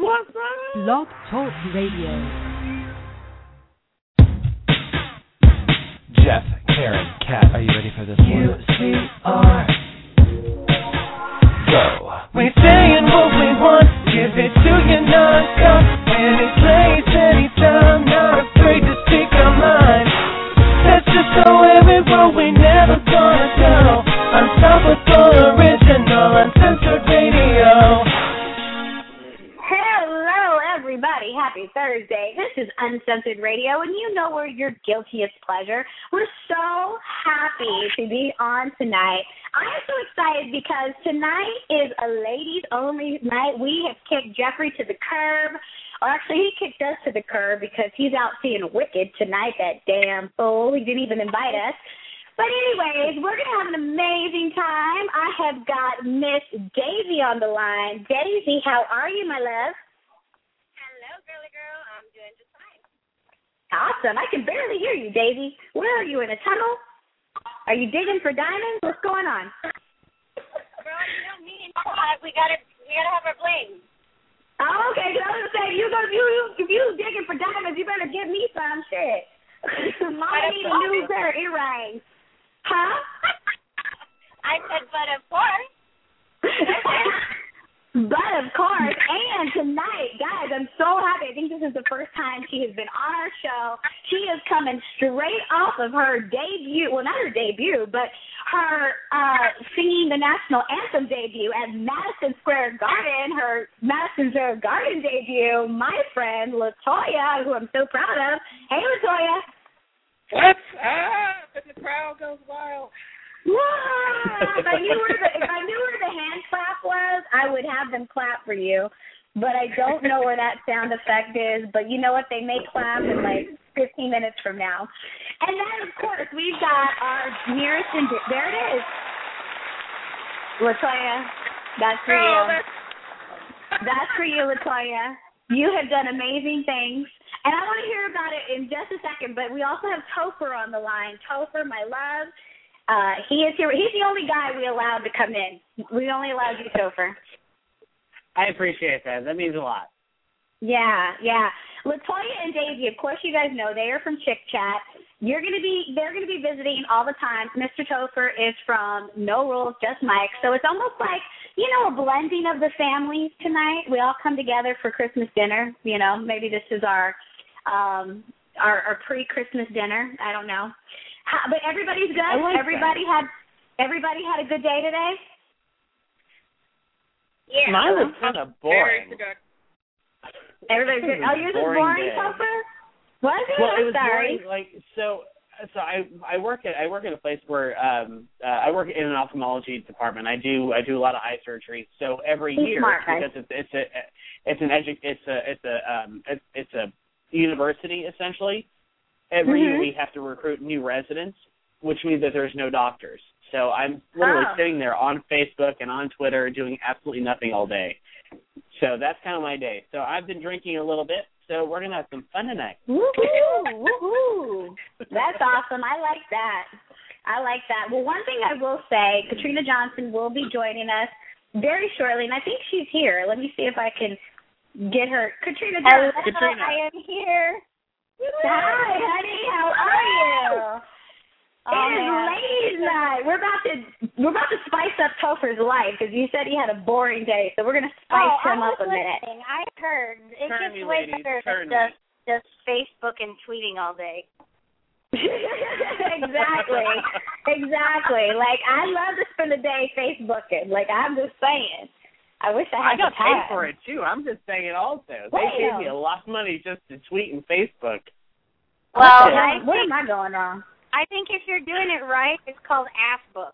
What's up? Blog Talk Radio. Jeff, Karen, Kat, are you ready for this one? UCR. Go. We saying what we want, give it to you non-stop. Any place, anytime, not afraid to speak our mind. That's just the way we roll, we never gonna go. Unstoppable, original, uncensored radio. Hello, everybody. Happy Thursday. This is Uncensored Radio, and you know we're your guiltiest pleasure. We're so happy to be on tonight. I am so excited because tonight is a ladies-only night. We have kicked Jeffrey to the curb. Or actually, he kicked us to the curb because he's out seeing Wicked tonight, that damn fool. He didn't even invite us. But anyways, we're going to have an amazing time. I have got Miss Daisy on the line. Daisy, how are you, my love? Hello, girly girl. I'm doing just fine. Awesome. I can barely hear you, Daisy. Where are you, in a tunnel? Are you digging for diamonds? What's going on? Girl, you know me and God, we gotta have our bling. Oh, okay, because I was going to say, if you digging for diamonds, you better give me some shit. Mama need a new pair of earrings. Huh? I said, but of course. But of course, and tonight, guys, I'm so happy. I think this is the first time she has been on our show. She is coming straight off of her debut, well, not her debut, but her singing the national anthem debut at Madison Square Garden, her Madison Square Garden debut, my friend LaToya, who I'm so proud of. Hey, LaToya. What's up? And the crowd goes wild. If I knew where the hand clap was, I would have them clap for you. But I don't know where that sound effect is. But you know what? They may clap in like 15 minutes from now. And then, of course, we've got our nearest and there it is. LaToya, that's for you. That's for you, LaToya. You have done amazing things. And I want to hear about it in just a second. But we also have Topher on the line. Topher, my love. He is here. He's the only guy we allowed to come in. We only allowed you, Topher. I appreciate that. That means a lot. Yeah. LaToya and Daisy, of course you guys know, they are from Chick Chat. They're gonna be visiting all the time. Mr. Topher is from No Rules, Just Mike. So it's almost like, a blending of the families tonight. We all come together for Christmas dinner. Maybe this is our pre-Christmas dinner. I don't know. But everybody's good. Everybody had a good day today. Yeah. Mine was kind of boring. Everybody's good. Oh, yours was boring, Topher? Was it? Well, it was sorry. boring. So I work at a place where I work in an ophthalmology department. I do a lot of eye surgery. So every year, because it's a university essentially. Every year we have to recruit new residents, which means that there's no doctors. So I'm literally sitting there on Facebook and on Twitter doing absolutely nothing all day. So that's kind of my day. So I've been drinking a little bit, so we're going to have some fun tonight. Woohoo! That's awesome. I like that. Well, one thing I will say, Katrina Johnson will be joining us very shortly, and I think she's here. Let me see if I can get her. Katrina Johnson, Katrina. I am here. Hi, honey. How are you? It is ladies' night. We're about to spice up Topher's life because you said he had a boring day, so we're going to spice him up a minute. I heard it Turn gets me, way ladies, better turn than just Facebook and tweeting all day. Exactly. Like, I love to spend the day Facebooking. Like, I'm just saying. I wish I had got the time. paid for it, too. I'm just saying also. They gave me a lot of money just to tweet and Facebook. Well, what am I going wrong? I think if you're doing it right, it's called ass book.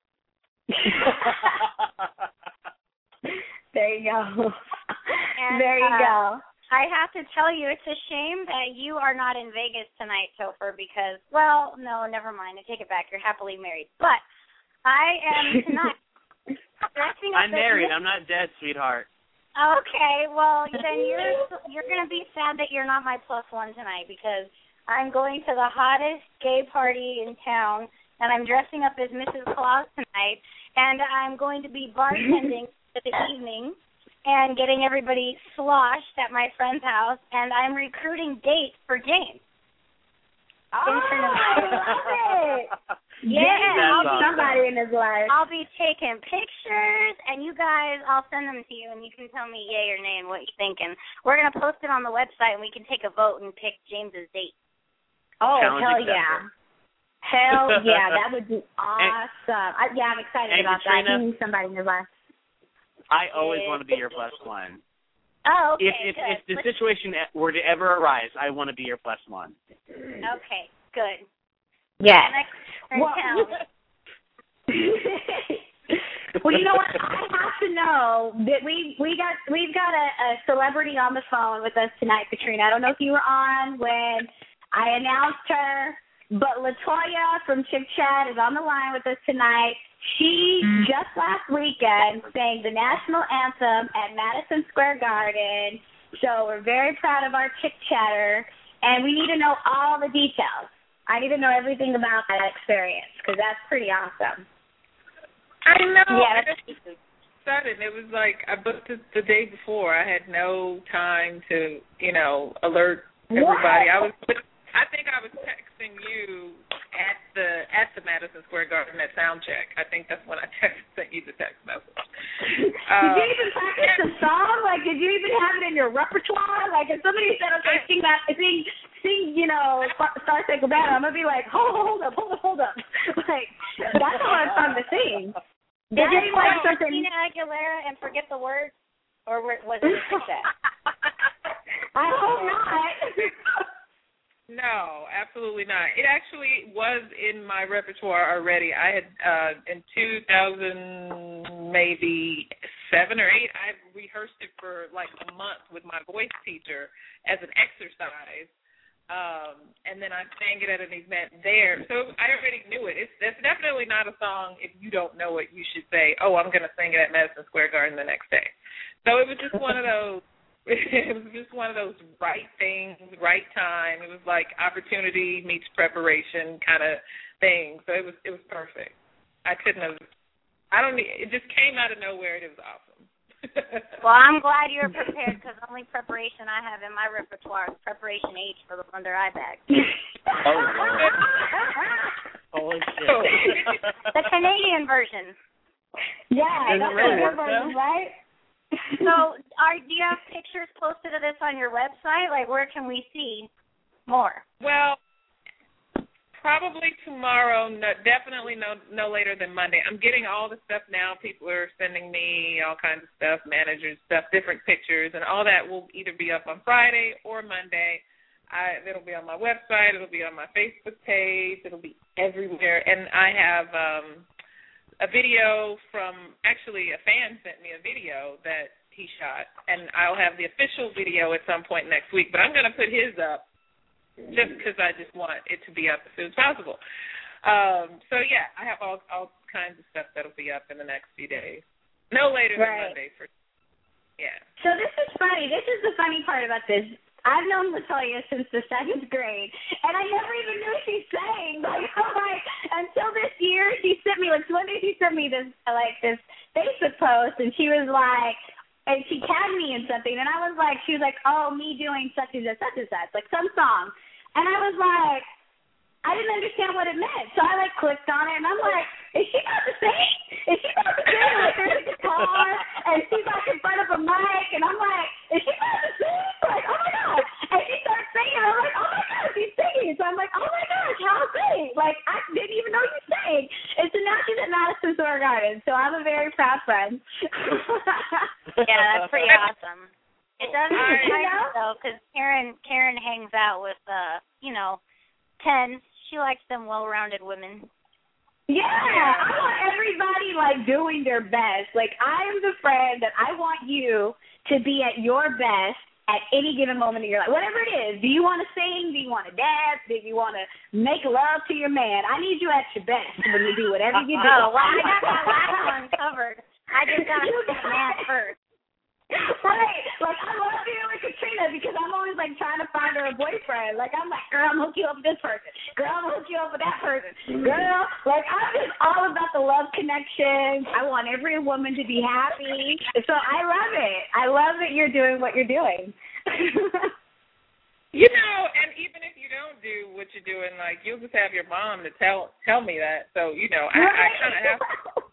There you go. And, there you go. I have to tell you, it's a shame that you are not in Vegas tonight, Topher, because, well, no, never mind. I take it back. You're happily married. But I am tonight. I'm married. I'm not dead, sweetheart. Okay, well, then you're going to be sad that you're not my plus one tonight because I'm going to the hottest gay party in town, and I'm dressing up as Mrs. Claus tonight, and I'm going to be bartending for the evening, and getting everybody sloshed at my friend's house, and I'm recruiting dates for James. Oh, I love it. Yeah, somebody in his life. I'll be taking pictures, and you guys, I'll send them to you, and you can tell me yay or nay and what you're thinking. We're going to post it on the website, and we can take a vote and pick James's date. Oh, Challenge hell accepted. yeah. Hell yeah, that would be awesome. I'm excited about Katrina, that. He needs somebody in his life. I always want to be your plus one. Oh, okay, If the situation were to ever arise, I want to be your plus one. Okay, good. Yeah. Next Well, well, you know what? I have to know that we've got a celebrity on the phone with us tonight, Katrina. I don't know if you were on when I announced her, but LaToya from Chip Chat is on the line with us tonight. She just last weekend sang the national anthem at Madison Square Garden. So we're very proud of our Chip Chatter, and we need to know all the details. I need to know everything about that experience because that's pretty awesome. I know. Yeah. It's sudden. It was like I booked it the day before. I had no time to, alert everybody. What? I think I was texting you at the Madison Square Garden at sound check. I think that's when I sent you the text message. Did you even practice the song? Like, did you even have it in your repertoire? Like, if somebody said, okay, sing, Star Spangled Banner, I'm gonna be like, hold up. Like, that's a hard song to sing. Did you like Christina Aguilera and forget the words, or was it like that? I hope not. No, absolutely not. It actually was in my repertoire already. I had, in 2000, maybe 7 or 8, I rehearsed it for like a month with my voice teacher as an exercise, and then I sang it at an event there. So I already knew it. That's definitely not a song, if you don't know it, you should say, oh, I'm going to sing it at Madison Square Garden the next day. So it was just one of those. It was just one of those right things, right time. It was like opportunity meets preparation kind of thing. So it was perfect. It just came out of nowhere. It was awesome. Well, I'm glad you're prepared because the only preparation I have in my repertoire is Preparation H for the Wonder Eye Bag. Oh, Lord. Holy shit. The Canadian version. Yeah, Does it that's really the work, version, though? right? So, do you have pictures posted of this on your website? Like, where can we see more? Well, probably tomorrow. No, definitely no later than Monday. I'm getting all the stuff now. People are sending me all kinds of stuff, managers stuff, different pictures, and all that will either be up on Friday or Monday. It'll be on my website. It'll be on my Facebook page. It'll be everywhere. And I have a video actually a fan sent me a video that he shot, and I'll have the official video at some point next week, but I'm going to put his up just because I just want it to be up as soon as possible. So, yeah, I have all kinds of stuff that'll be up in the next few days. No later than Monday. So this is funny. This is the funny part about this. I've known LaToya since the 7th grade, and I never even knew she sang. Like, until this year, she sent me, one day she sent me this Facebook post, and she was like, and she tagged me in something, and I was like, she was like, oh, me doing such and such, like some song. And I was like, I didn't understand what it meant. So I, clicked on it, and I'm like, is she about to sing? Is she about to sing? Like, there's a guitar, and she's, in front of a mic, and I'm like, is she about to sing? Like, oh, my God. And she starts singing, and I'm like, oh, my God, she's singing. So I'm like, oh, my gosh, how sing? Like, I didn't even know you sang. And so now she's at Madison Square Garden, so I'm a very proud friend. Yeah, that's pretty awesome. It does surprise me, though, because Karen hangs out with, 10s. She likes them well-rounded women. Yeah, I want everybody, doing their best. I am the friend that I want you to be at your best at any given moment in your life. Whatever it is. Do you want to sing? Do you want to dance? Do you want to make love to your man? I need you at your best when you do whatever you do. Oh, well, I got that last one covered. I just got to put the man first. Right. Like, I love being with Katrina because I'm always, like, trying to find her a boyfriend. Like, I'm like, girl, I'm going to hook you up with this person. Girl, I'm going to hook you up with that person. Girl, like, I'm just all about the love connection. I want every woman to be happy. So I love it. I love that you're doing what you're doing. You know, and even if you don't do what you're doing, like, you'll just have your mom to tell me that. So, you know, I kind of have to.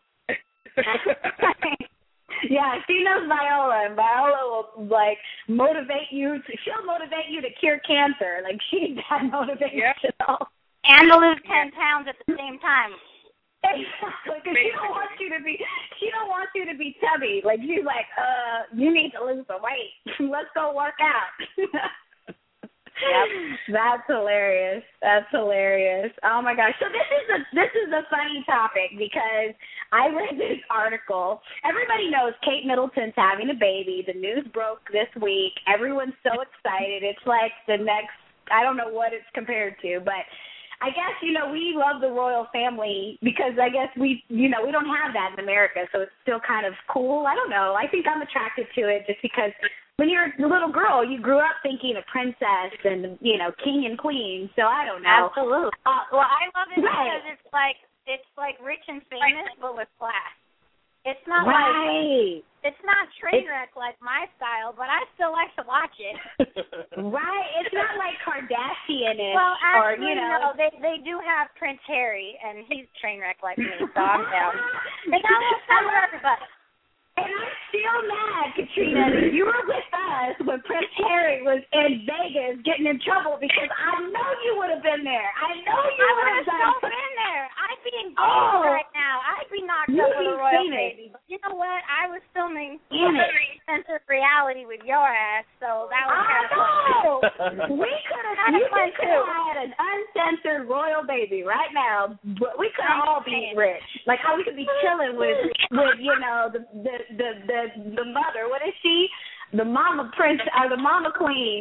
Yeah, she knows Viola, and Viola will, like, motivate you. She'll motivate you to cure cancer. Like, she's that motivational. And to lose 10 pounds at the same time. Exactly, because she don't want you to be chubby. Like, she's like, you need to lose some weight. Let's go work out. Yep. That's hilarious. Oh my gosh. So this is a funny topic because I read this article. Everybody knows Kate Middleton's having a baby. The news broke this week. Everyone's so excited. It's like the next, I don't know what it's compared to, but I guess, you know, we love the royal family because I guess we don't have that in America, so it's still kind of cool. I don't know. I think I'm attracted to it just because when you're a little girl, you grew up thinking of princess and, you know, king and queen, so I don't know. Absolutely. Well, I love it because it's like rich and famous, but with class. It's not like it's not train wreck like my style, but I still like to watch it. Right. It's not like Kardashian is. Well, or, actually, you know, no, they do have Prince Harry, and he's train wreck like me, so I'm down. They got a little time for everybody. And I'm still mad, Katrina, that you were with us when Prince Harry was in Vegas getting in trouble because I know you would have been there. I know you would have so been there. I'd be engaged right now. I'd be knocked up with a royal baby. But you know what? I was filming Censored Reality with your ass, so that was kind of fun. We could have had an uncensored royal baby right now, but we could all be rich. Like how we could be chilling with you know, the mother. What is she? The mama prince or the mama queen.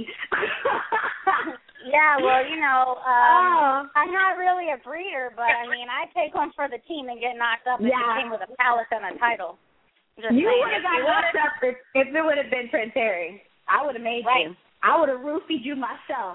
Yeah, well, you know, I'm not really a breeder, but I mean, I take one for the team and get knocked up and came with a palace and a title. You would have got knocked up if it would have been Prince Harry. I would have made you. I would have roofied you myself.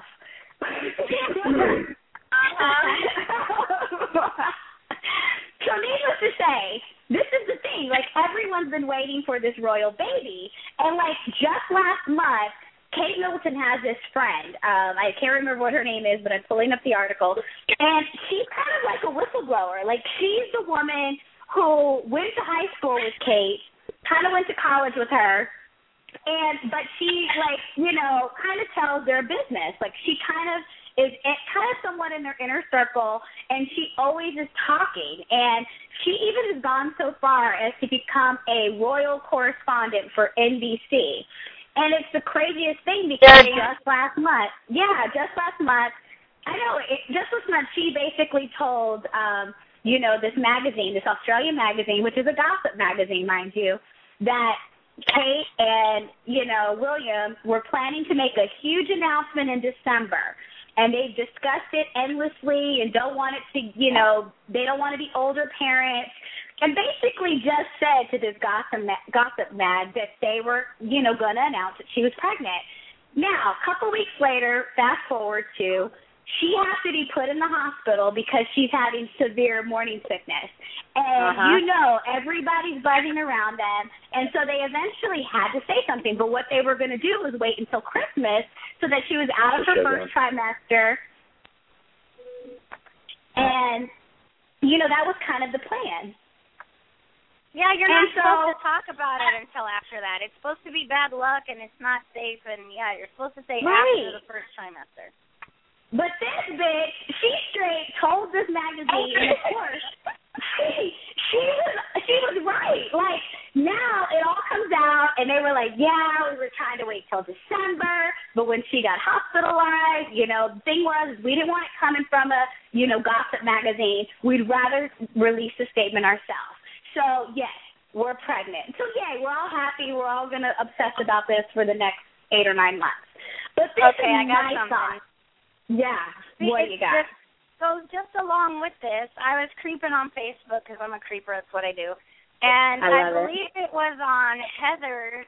So needless to say, this is the thing. Like, everyone's been waiting for this royal baby. And, like, just last month, Kate Middleton has this friend. I can't remember what her name is, but I'm pulling up the article. And she's kind of like a whistleblower. Like, she's the woman who went to high school with Kate, kind of went to college with her. But she, like, you know, kind of tells their business. Like, she kind of is kind of somewhat in their inner circle, and she always is talking. And she even has gone so far as to become a royal correspondent for NBC. And it's the craziest thing because just last month, I know, just last month, she basically told, you know, this magazine, this Australian magazine, which is a gossip magazine, mind you, that Kate and, you know, William were planning to make a huge announcement in December. And they've discussed it endlessly and don't want it to, you know, they don't want to be older parents. And basically just said to this gossip mag that they were, you know, going to announce that she was pregnant. Now, a couple weeks later, fast forward to, she has to be put in the hospital because she's having severe morning sickness. And, you know, everybody's buzzing around them. And so they eventually had to say something. But what they were going to do was wait until Christmas so that she was out of her first trimester. And, you know, that was kind of the plan. Yeah, you're not supposed to talk about it until after that. It's supposed to be bad luck and it's not safe. And, yeah, you're supposed to say after the first trimester. But this bitch, she straight told this magazine, and of course, she was right. Like, now it all comes out, and they were like, yeah, we were trying to wait till December, but when she got hospitalized, you know, the thing was, we didn't want it coming from a, you know, gossip magazine. We'd rather release the statement ourselves. So, yes, we're pregnant. So, yay, we're all happy. We're all going to obsess about this for the next 8 or 9 months. But this is I got my something. thought. Yeah, what you got? So just along with this, I was creeping on Facebook because I'm a creeper. That's what I do. And I believe it was on Heather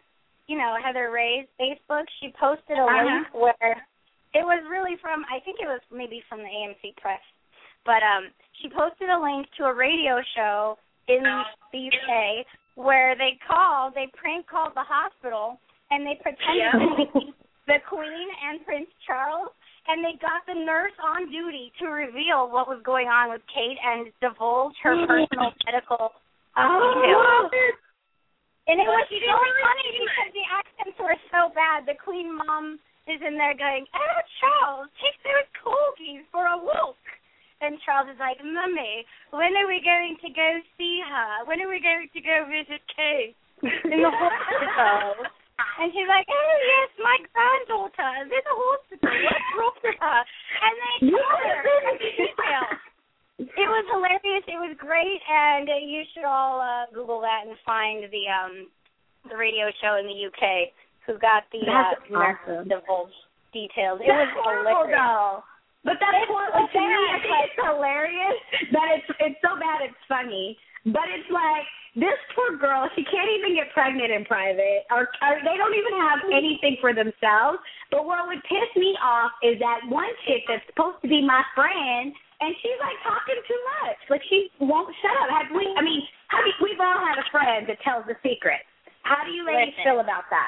Heather Ray's Facebook. She posted a link where it was really from, I think it was maybe from the AMC Press, but she posted a link to a radio show in the UK where they prank called the hospital, and they pretended to be the Queen and Prince Charles, and they got the nurse on duty to reveal what was going on with Kate and divulge her personal medical details. And it was really funny because the accents were so bad. The Queen mom is in there going, "Oh, Charles, take those corgis for a walk." And Charles is like, "Mummy, when are we going to go see her? When are we going to go visit Kate in the hospital?" And she's like, "Oh, yes, my granddaughter is in the hospital. What's wrong with her?" And they told her every detail. It was hilarious. It was great, and you should all Google that and find the radio show in the UK who got the divulge details. It was hilarious. But that's horrible to me. I think it's hilarious that it's so bad it's funny. But it's like, this poor girl, she can't even get pregnant in private, or they don't even have anything for themselves. But what would piss me off is that one chick that's supposed to be my friend, and she's like talking too much. Like, she won't shut up. We've all had a friend that tells the secret. How do you ladies feel about that?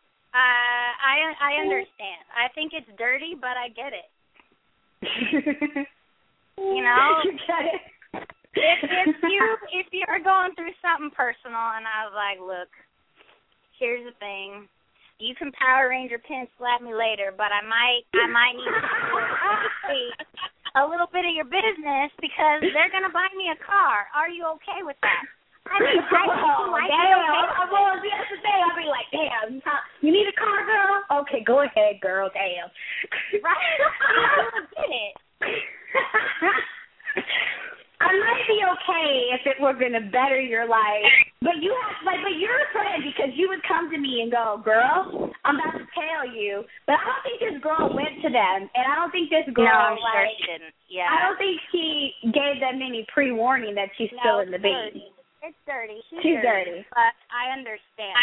I understand. I think it's dirty, but I get it. You get it. If you're going through something personal, and I was like, look, here's the thing. You can Power Ranger pin slap me later, but I might need to see a little bit of your business because they're gonna buy me a car. Are you okay with that? I mean, I'll be like, damn, you need a car, girl? Okay, go ahead, girl, damn. Right? You get it. I might be okay if it were going to better your life, but you're a friend because you would come to me and go, girl, I'm about to tell you, but I don't think this girl went to them, and I don't think this girl, sure she didn't. Yeah. I don't think she gave them any pre-warning that she's still in the baby. It's dirty. She's dirty. But I understand.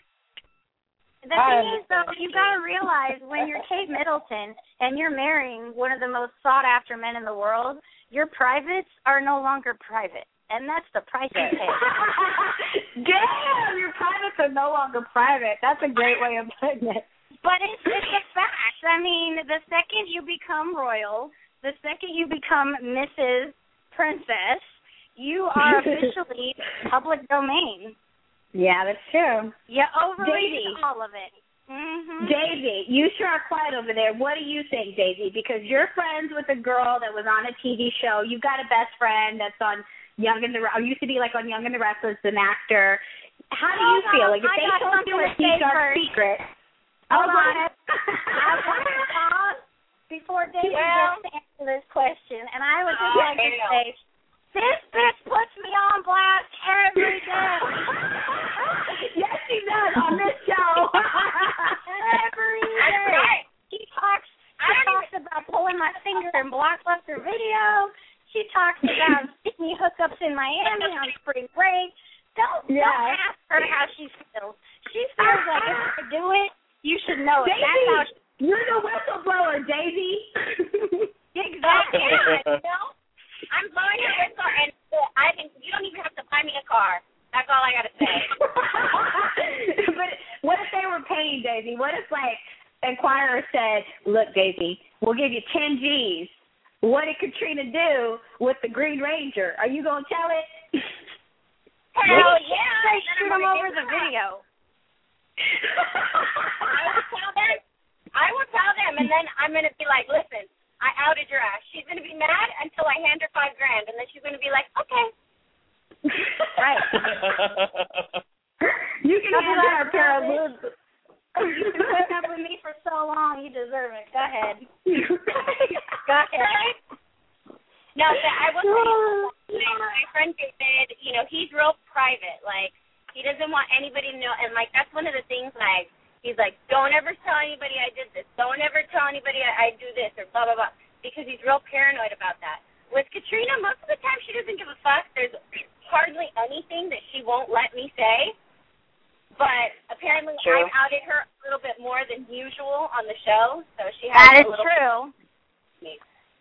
The thing is, though, you got to realize when you're Kate Middleton and you're marrying one of the most sought-after men in the world, your privates are no longer private, and that's the price you pay. Damn, your privates are no longer private. That's a great way of putting it. But it's a fact. I mean, the second you become royal, the second you become Mrs. Princess, you are officially public domain. Yeah, that's true. You overreach all of it. Mm-hmm. Daisy, you sure are quiet over there. What do you think, Daisy? Because you're friends with a girl that was on a TV show. You've got a best friend that's on Young and the used to be like on Young and the Restless, an actor. How do you feel? Like if they told you a secret. Hold on. I want to pause before Daisy gets to answer this question, and I would just like to say, this bitch puts me on blast every day. Yes, she does on this show. Every day. She talks about pulling my finger in Blockbuster Video. She talks about Sydney hookups in Miami on spring break. Don't ask her how she feels. She feels like if I do it, you should know it. Daisy, that's how you're the whistleblower, Daisy. Exactly. I'm blowing your whistle, and I think you don't even have to buy me a car. That's all I got to say. But what if they were paying, Daisy? What if, like, Enquirer said, look, Daisy, we'll give you 10 G's. What did Katrina do with the Green Ranger? Are you going to tell it? Hell yeah. They shoot him over the video. I will tell them, and then I'm going to be like, listen, I outed your ass. She's going to be mad until I hand her $5,000, and then she's going to be like, okay. Right. You can hand her a pair of boobs. You've been putting up with me for so long. You deserve it. Go ahead. Go ahead. No, I will say, my friend David, he's real private. Like, he doesn't want anybody to know. And, like, that's one of the things, like, he's like, don't ever tell anybody I did this. Don't ever tell anybody I do this or blah, blah, blah, because he's real paranoid about that. With Katrina, most of the time she doesn't give a fuck. There's hardly anything that she won't let me say. But apparently I've outed her a little bit more than usual on the show, so she has that is a little true. Bit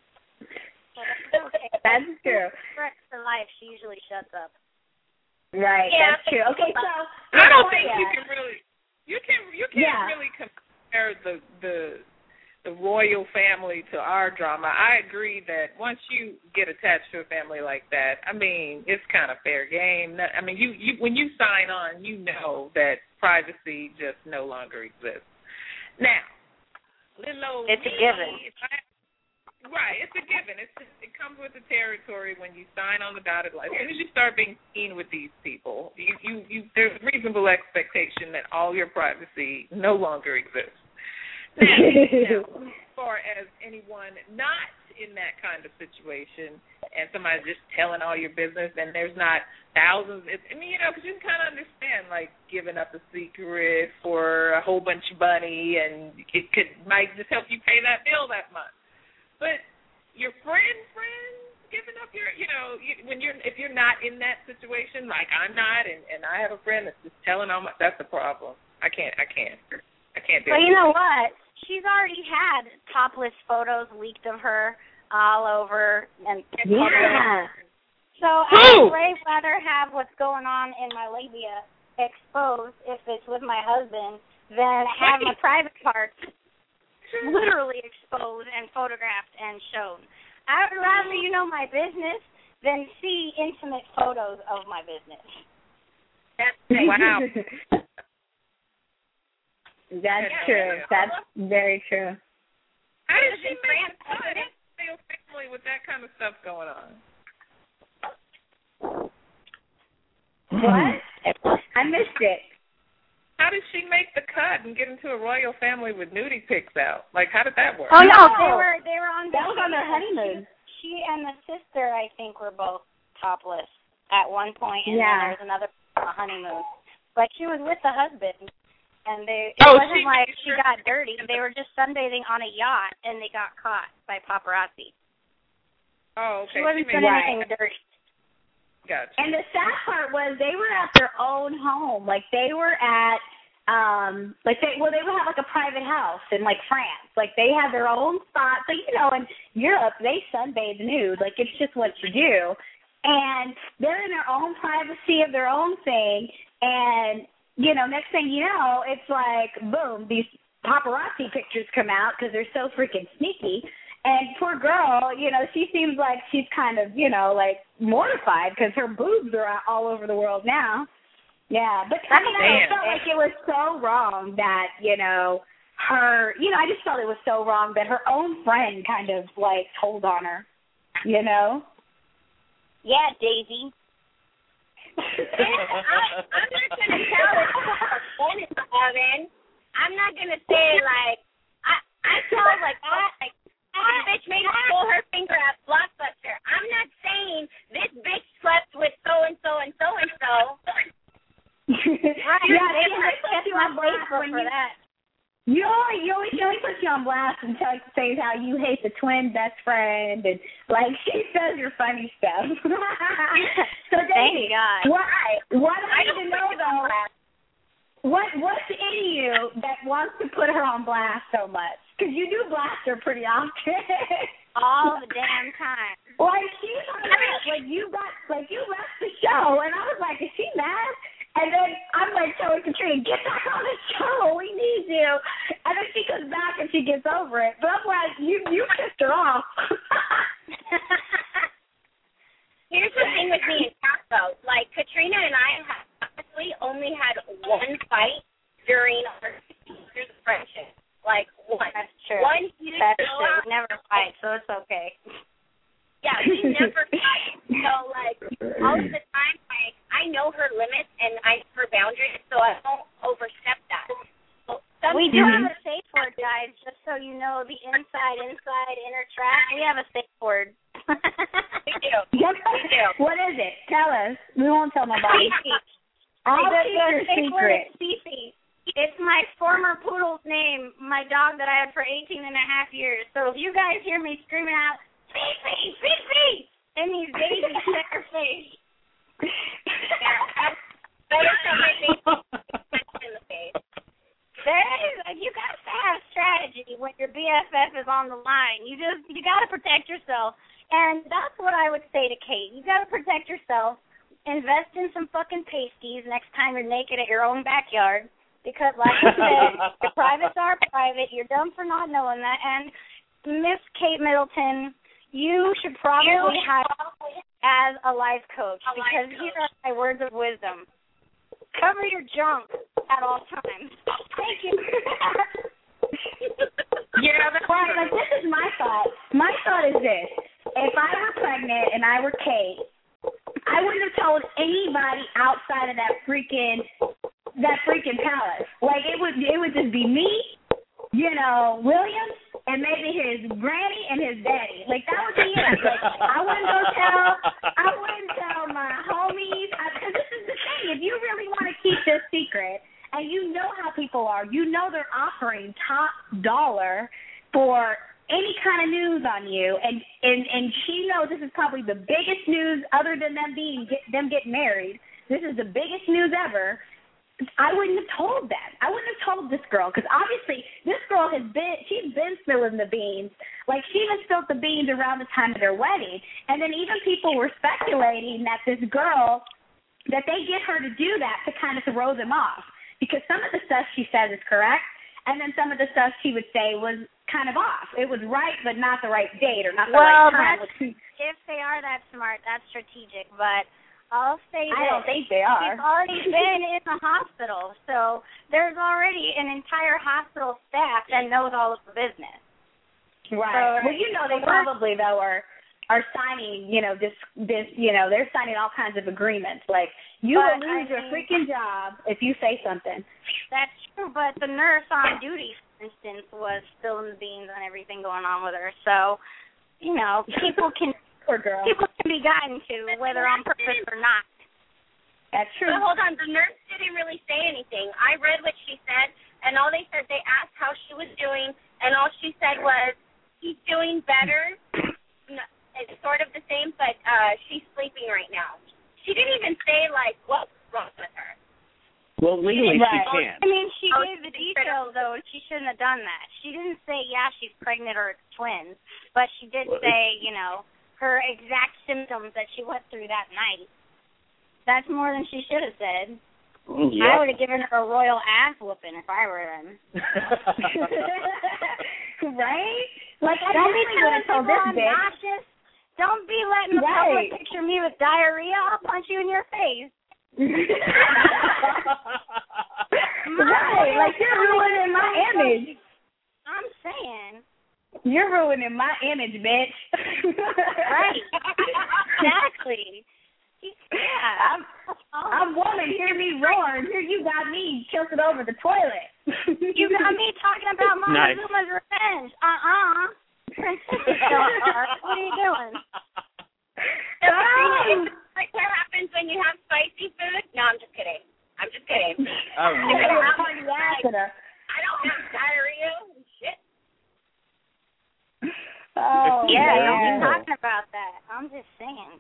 Okay. That's true. For life, she usually shuts up. Right, Yeah, that's true. Okay, so I don't think you can really Yeah. really compare the royal family to our drama. I agree that once you get attached to a family like that, I mean, it's kind of fair game. I mean, you when you sign on, you know that privacy just no longer exists. Now, little It's a given. Right, it's a given. It comes with the territory when you sign on the dotted line. As soon as you start being seen with these people, you there's reasonable expectation that all your privacy no longer exists. Now, as far as anyone not in that kind of situation and somebody's just telling all your business and there's not thousands, because you can kind of understand, like, giving up a secret for a whole bunch of money and it might just help you pay that bill that month. But your friends giving up your, if you're not in that situation, like I'm not, and I have a friend that's just telling all my, that's the problem. I can't do it. Well, you know what? She's already had topless photos leaked of her all over and Yeah. So I'd rather have what's going on in my labia exposed if it's with my husband than have my private parts literally exposed and photographed and shown. I would rather you know my business than see intimate photos of my business. Wow. That's true. That's very true. How did she make it family with that kind of stuff going on? What? I missed it. How did she make the cut and get into a royal family with nudie pics out? Like, how did that work? Oh no, they were on. That was on their honeymoon. She and the sister, I think, were both topless at one point, and then there was another honeymoon. But she was with the husband, and it wasn't like she got dirty. They were just sunbathing on a yacht, and they got caught by paparazzi. Oh, okay. She wasn't doing anything dirty. Gotcha. And the sad part was they were at their own home. Like they were at they would have like a private house in like France. Like they had their own spot. So in Europe they sunbathe nude. Like it's just what you do. And they're in their own privacy of their own thing. And next thing you know, it's like boom, these paparazzi pictures come out because they're so freaking sneaky. And poor girl, she seems like she's kind of, like mortified because her boobs are out all over the world now. Yeah, but I felt like it was so wrong that, her, I just felt it was so wrong that her own friend kind of like told on her, Yeah, Daisy. I'm not going to tell her when it's oven. I'm not going to say like, I tell like, this bitch made her pull her finger at Blockbuster. I'm not saying this bitch slept with so-and-so and so-and-so. Right. Yeah, they put you on blast for that. You always put you on blast and say how you hate the twin best friend and like she says your funny stuff. So Daisy, what I need to know though, what's in you that wants to put her on blast so much? Because you do blast her pretty often. All the damn time. You left the show, and I was like, is she mad? And then I'm like telling Katrina, get back on the show, we need you. And then she comes back and she gets over it. But I'm like, you pissed her off. Here's the thing with me and Kat, though. Like, Katrina and I have honestly only had one fight during our years of friendship. Like, one. That's true. One huge blowout. We never fight, so it's okay. Yeah, we never fight. So, like, all of the time, like, I know her limits and her boundaries, so I don't overstep that. So we do have a safe word, guys, just so you know, the inside, inner track. We have a safe word. We do. What is it? Tell us. We won't tell nobody. I'll keep your secret. Fifi. It's my former poodle's name, my dog that I had for 18 and a half years. So if you guys hear me screaming out, Fifi, Fifi, and these babies check her face. Better tell my face in the face. you got to have strategy when your BFF is on the line. You got to protect yourself. And that's what I would say to Kate. You got to protect yourself. Invest in some fucking pasties next time you're naked at your own backyard. Because, like I said, your privates are private. You're dumb for not knowing that. And Miss Kate Middleton, you should probably have as a life coach. Because here are my words of wisdom. Cover your junk at all times. Thank you. Yeah, that's right. Like, this is my thought. My thought is this. If I were pregnant and I were Kate, I wouldn't have told anybody outside of that freaking palace. Like, it would just be me, William, and maybe his granny and his daddy. Like, that would be it. Like, I wouldn't tell my homies. Because this is the thing. If you really want to keep this secret, and you know how people are, they're offering top dollar for any kind of news on you, and she knows this is probably the biggest news other than them getting married. This is the biggest news ever. I wouldn't have told that. I wouldn't have told this girl, because obviously this girl she's been spilling the beans. Like, she even spilled the beans around the time of their wedding. And then even people were speculating that this girl, that they get her to do that to kind of throw them off. Because some of the stuff she says is correct, and then some of the stuff she would say was kind of off. It was right, but not the right date or not the right time. If they are that smart, that's strategic, but I'll say I don't think they are. She's already been in the hospital, so there's already an entire hospital staff that knows all of the business. Right. So, well, they probably, though, are signing, they're signing all kinds of agreements. Like, you will lose your freaking job if you say something. That's true, but the nurse on duty, for instance, was spilling the beans on everything going on with her. So, people can... Poor girl. People can be gotten to, whether on purpose or not. That's true. But hold on, the nurse didn't really say anything. I read what she said, and all they asked how she was doing, and all she said was, she's doing better. It's sort of the same, but she's sleeping right now. She didn't even say, like, what's wrong with her. Well, legally she can. I mean, she gave the details, though, and she shouldn't have done that. She didn't say, yeah, she's pregnant or it's twins, but she did say, her exact symptoms that she went through that night. That's more than she should have said. Yep. I would have given her a royal ass whooping if I were them. Right? Like, I don't be would have told this bitch. Don't be letting the public picture me with diarrhea. I'll punch you in your face. Right. Like, you're ruining my image. I'm saying. You're ruining my image, bitch. Right. Exactly. Yeah. I'm woman. Hear me roar. Here you got me tilted over the toilet. You got me talking about Montezuma's revenge. Princess what are you doing? Like what happens when you have spicy food? No, I'm just kidding. Oh, I don't have diarrhea and shit. Oh, yeah, don't be talking about that. I'm just saying.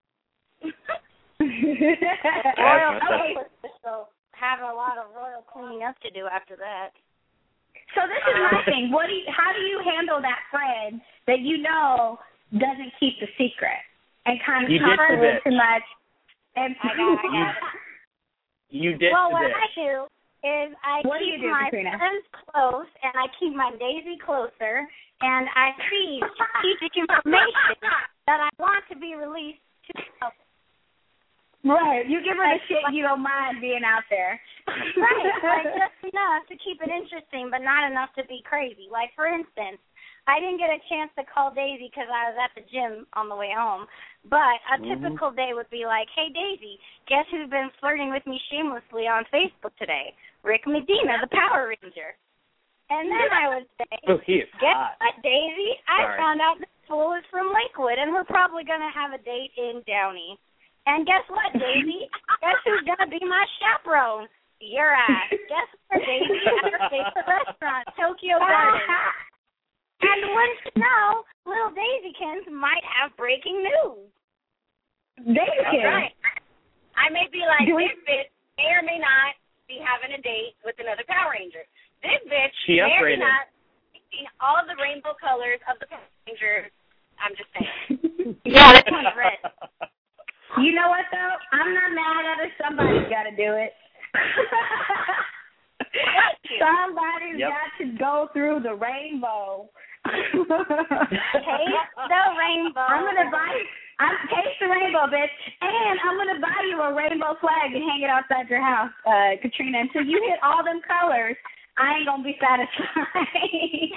Royal will have a lot of royal cleaning up to do after that. So this is my thing. How do you handle that friend that doesn't keep the secret and kind of talks a little too much? And I got it. You did. Well, what I do is I keep my Katrina? friends close, and I keep my Daisy closer, and I feed strategic information that I want to be released to the public. Right. You give her the shit you don't mind being out there. Right. Like, just enough to keep it interesting, but not enough to be crazy. Like, for instance, I didn't get a chance to call Daisy because I was at the gym on the way home. But a typical day would be like, hey, Daisy, guess who's been flirting with me shamelessly on Facebook today? Rick Medina, the Power Ranger. And then I would say, guess what, Daisy? I found out this fool is from Lakewood, and we're probably going to have a date in Downey. And guess what, Daisy? Guess who's going to be my chaperone? Your ass. Guess what, Daisy? At our favorite restaurant, Tokyo Garden. And wouldn't you know, little Daisykins might have breaking news. Daisykins? Right. I may be like, this bitch may or may not be having a date with another Power Ranger. This bitch She upgraded. Seen all of the rainbow colors of the Power Rangers. I'm just saying. Yeah, this one's red. You know what, though? I'm not mad at her. Somebody's got to do it. Somebody's got to go through the rainbow. Taste the rainbow. Taste the rainbow, bitch. And I'm going to buy you a rainbow flag and hang it outside your house, Katrina. Until you hit all them colors, I ain't going to be satisfied.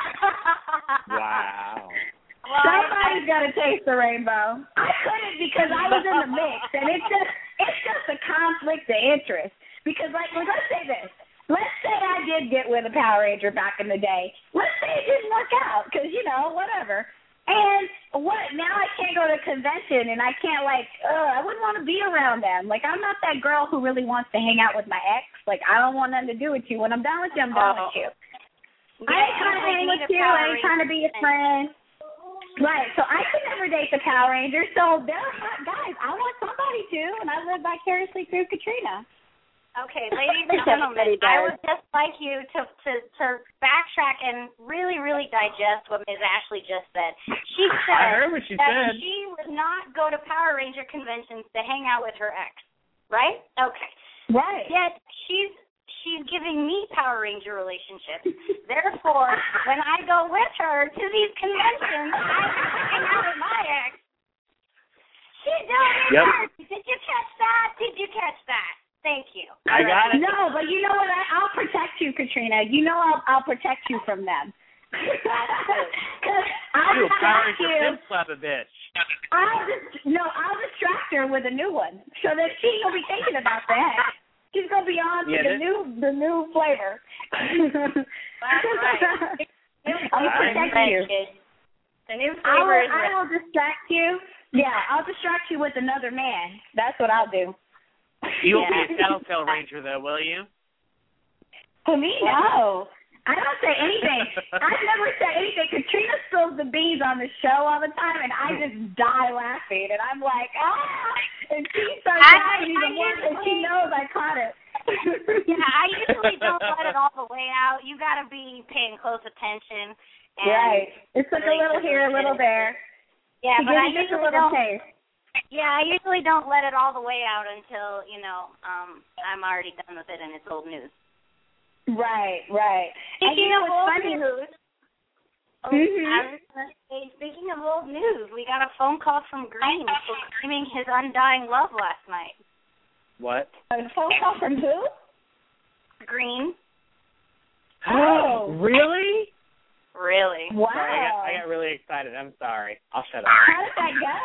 Wow. Well, somebody's got to taste the rainbow. I couldn't because I was in the mix, and it's just a conflict of interest. Because, let's say this. Let's say I did get with a Power Ranger back in the day. Let's say it didn't work out because, whatever. And now I can't go to a convention, and I can't, I wouldn't want to be around them. I'm not that girl who really wants to hang out with my ex. I don't want nothing to do with you. When I'm done with you, I'm done with you. I ain't trying to hang with you. I ain't trying to be your friend. Right, so I could never date the Power Rangers. So they're hot guys. I want somebody to, and I live vicariously through Katrina. Okay, ladies and gentlemen, I would just like you to backtrack and really, really digest what Ms. Ashley just said. She said I heard what she said. She would not go to Power Ranger conventions to hang out with her ex, right? Okay. Right. Yet she's giving me Power Ranger relationships. Therefore, when I go with her to these conventions, I hang out with my ex. She's doing it. Yep. Did you catch that? Did you catch that? Thank you. I got it. No, but you know what? I'll protect you, Katrina. I'll protect you from them. I'll distract you. Slap a bitch. I'll distract her with a new one, so that she ain't gonna be thinking about that. She's gonna be on to the new flavor. That's right. I'll protect you. The new flavor I will distract you. Yeah, I'll distract you with another man. That's what I'll do. You won't be a Tattletale Ranger, though, will you? For me, no. I don't say anything. I've never said anything. Katrina spills the beans on the show all the time, and I just die laughing. And I'm like, and she starts laughing even more because she knows I caught it. Yeah, I usually don't let it all the way out. You got to be paying close attention. And right. It's like a little here, a little there. Yeah, but I just a usually little don't. taste. Yeah, I usually don't let it all the way out until, I'm already done with it and it's old news. Right. Speaking of old news, Mm-hmm. I was going to say, speaking of old news, we got a phone call from Green proclaiming his undying love last night. What? A phone call from who? Green. Oh. Really? Really? Wow. Sorry, I got really excited. I'm sorry. I'll shut up. How did that go?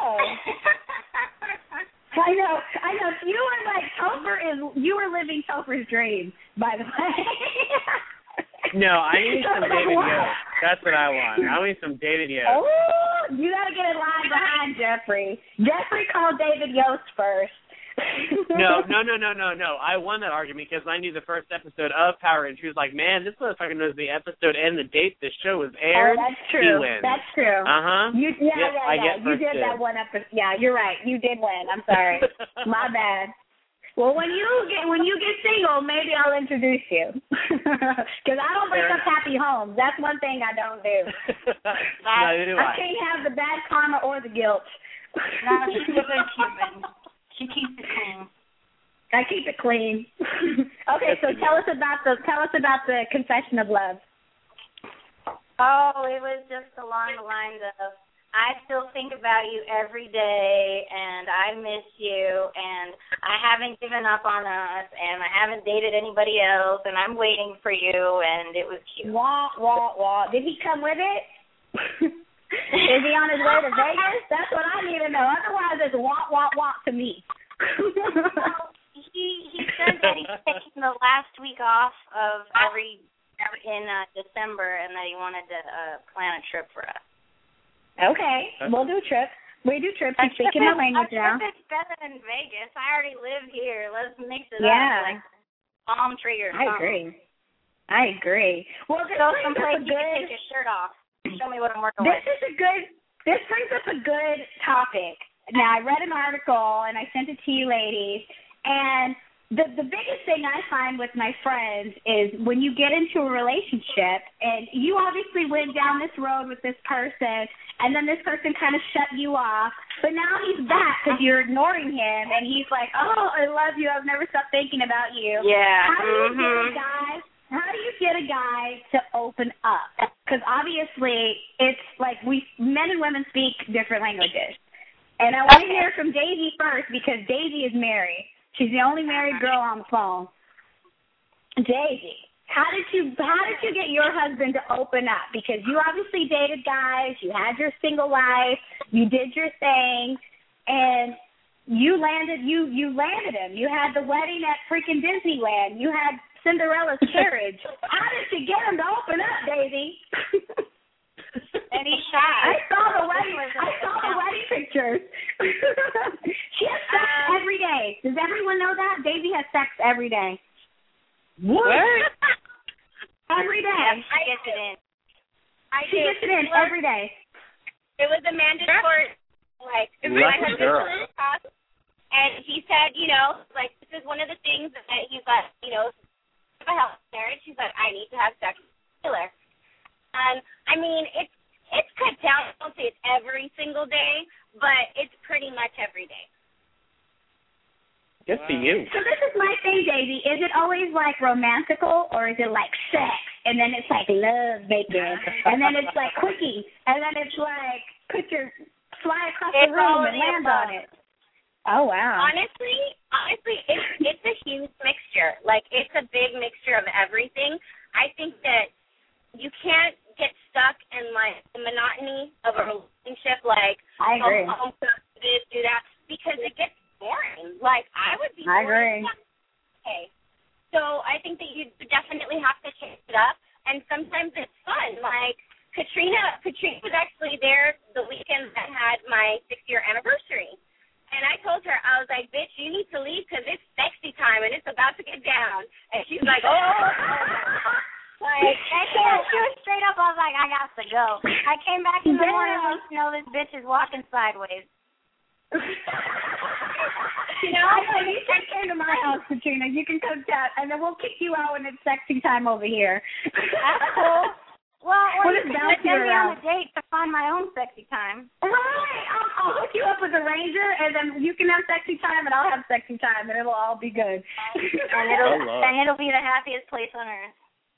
I know. You were like you were living Topher's dream, by the way. No, I need some David Yost. That's what I want. I need some David Yost. Oh, you got to get in line behind Jeffrey. Jeffrey called David Yost first. No. I won that argument because I knew the first episode of Power Rangers. She was like, man, this motherfucker knows the episode and the date this show was aired. Oh, that's true. He wins. That's true. Uh-huh. Yeah. You did that one episode. Yeah, you're right. You did win. I'm sorry. My bad. Well, when you get single, maybe I'll introduce you. Because I don't break up happy homes. That's one thing I don't do. Neither do I. I can't have the bad karma or the guilt. No, she's a good Cuban. She keeps it clean. I keep it clean. Okay, so tell us about the confession of love. Oh, it was just along the lines of, I still think about you every day, and I miss you, and I haven't given up on us, and I haven't dated anybody else, and I'm waiting for you, and it was cute. Wah, wah, wah. Did he come with it? Is he on his way to Vegas? That's what I need to know. Otherwise, it's wah, wah, wah to me. He said that he's taking the last week off of in December, and that he wanted to plan a trip for us. Okay, we'll do trips. We do trips. You're speaking my language now. It's better than Vegas. I already live here. Let's mix it up like palm tree or something. I agree. Well, this brings up a good. Take your shirt off. Show me what I'm working with. This brings up a good topic. Now, I read an article, and I sent it to you ladies, and the biggest thing I find with my friends is when you get into a relationship and you obviously went down this road with this person and then this person kind of shut you off, but now he's back because you're ignoring him and he's like, oh, I love you, I've never stopped thinking about you. Yeah. How do you get a guy to open up? Because obviously it's like men and women speak different languages. And I want to hear from Daisy first because Daisy is married. She's the only married girl on the phone. Daisy, how did you get your husband to open up? Because you obviously dated guys, you had your single life, you did your thing, and you landed him. You had the wedding at freaking Disneyland. You had Cinderella's carriage. How did you get him to open up, Daisy? And he's shy. I saw the wedding pictures. She has sex every day. Does everyone know that? Daisy has sex every day. What? Every day. I gets it in. She gets it in every day. It was a mandatory, like, my husband, and he said, this is one of the things that he's like, a health marriage. He's like, I need to have sex with Taylor. I mean, it's cut down. I don't say it's every single day, but it's pretty much every day. Good for you. So this is my thing, Daisy. Is it always like romantical or is it like sex and then it's like love making and then it's like quickie and then it's like fly across the room and land on it? Oh wow. Honestly, it's a huge mixture. Like it's a big mixture of everything. I think that you can't get stuck in like the monotony of a relationship, like I agree. Do this, do that, because it gets boring. Like I would be bored. I agree. Okay. So I think that you definitely have to change it up, and sometimes it's fun. Like Katrina was actually there the weekend that had my 6-year anniversary. And I told her, I was like, bitch, you need to leave because it's sexy time and it's about to get down. And she's like, oh. Like, she was straight up, I was like, I got to go. I came back in the morning and this bitch is walking sideways. You can come to my house, Katrina. You can come chat, and then we'll kick you out when it's sexy time over here. That's cool. Well, or you can send me on a date to find my own sexy time. Right. I'll hook you up with a ranger, and then you can have sexy time, and I'll have sexy time, and it'll all be good. And it'll be the happiest place on earth.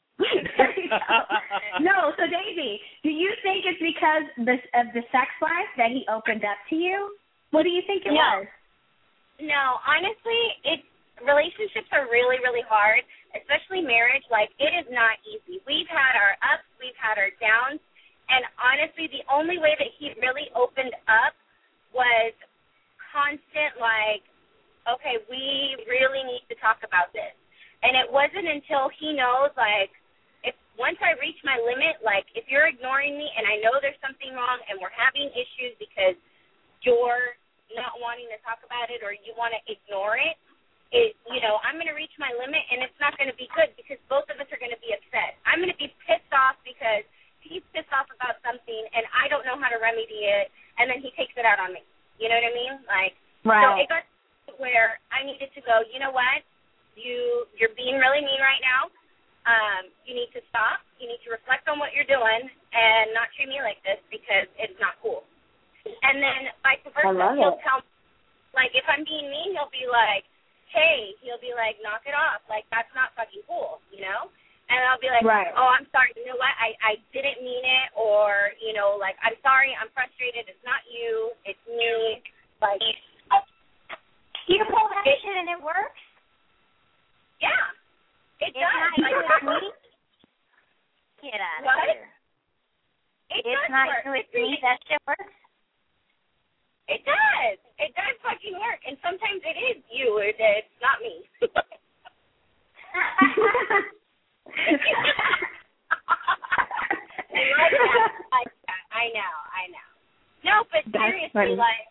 No, so Daisy, do you think it's because of the sex life that he opened up to you? What do you think it was? No, honestly, relationships are really, really hard, especially marriage. Like, it is not easy. We've had our ups, we've had our downs, and honestly, the only way that he really opened up was constant, like, okay, we really need to talk about this. And it wasn't until he knows, like, once I reach my limit, like, if you're ignoring me and I know there's something wrong and we're having issues because you're not wanting to talk about it or you want to ignore it, I'm going to reach my limit and it's not going to be good because both of us are going to be upset. I'm going to be pissed off because he's pissed off about something and I don't know how to remedy it, and then he takes it out on me. You know what I mean? Like, right. So it got to where I needed to go, you know what? You're being really mean right now. You need to stop. You need to reflect on what you're doing and not treat me like this because it's not cool. And then vice versa, he'll tell me, like, if I'm being mean, he'll be like, hey, knock it off. Like, that's not fucking cool, And I'll be like, right. Oh, I'm sorry. You know what? I didn't mean it. Or, like, I'm sorry. I'm frustrated. It's not you. It's me. Like, you pull that shit and it works? Yeah. It does. It's not you, it's me? Get out of here. It's not you, it's me. That shit works? It does. It does fucking work. And sometimes it is you. It's not me. I know. No, but seriously, like,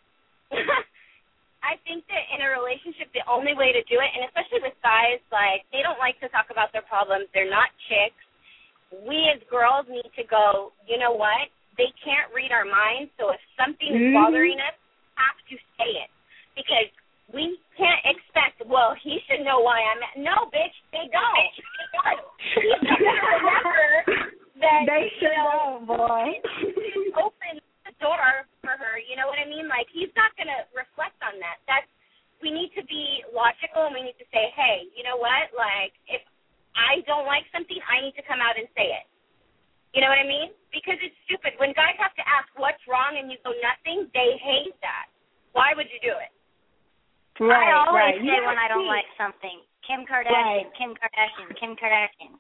I think that in a relationship, the only way to do it, and especially with guys, like, they don't like to talk about their problems. They're not chicks. We as girls need to go, you know what? They can't read our minds, so if something is bothering us, we have to say it. Because we can't expect, well, he should know why I'm at. No, bitch, they don't. He's not going to remember that, they should know, boy. Open the door for her, you know what I mean? Like, he's not going to reflect on that. We need to be logical, and we need to say, hey, you know what? Like, if I don't like something, I need to come out and say it. You know what I mean? Because it's stupid. When guys have to ask what's wrong and you go nothing, they hate that. Why would you do it? Right, I always say when I don't like something, Kim Kardashian, Kim Kardashian, Kim Kardashian.